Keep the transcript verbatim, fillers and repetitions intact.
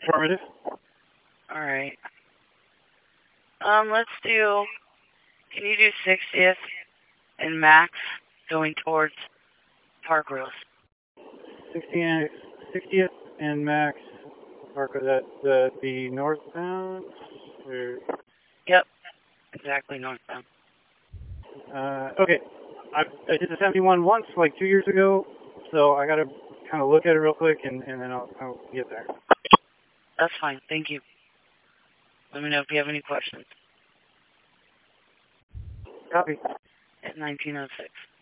Affirmative. Alright. Um, let's do, can you do sixtieth and Max going towards Park Rose? sixtieth and Max, Park, that the, the northbound? Or? Yep, exactly northbound. Uh, okay. I, I did the seventy-one once, like two years ago, so I gotta kind of look at it real quick, and, and then I'll, I'll get there. That's fine, thank you. Let me know if you have any questions. Copy. At nineteen oh six.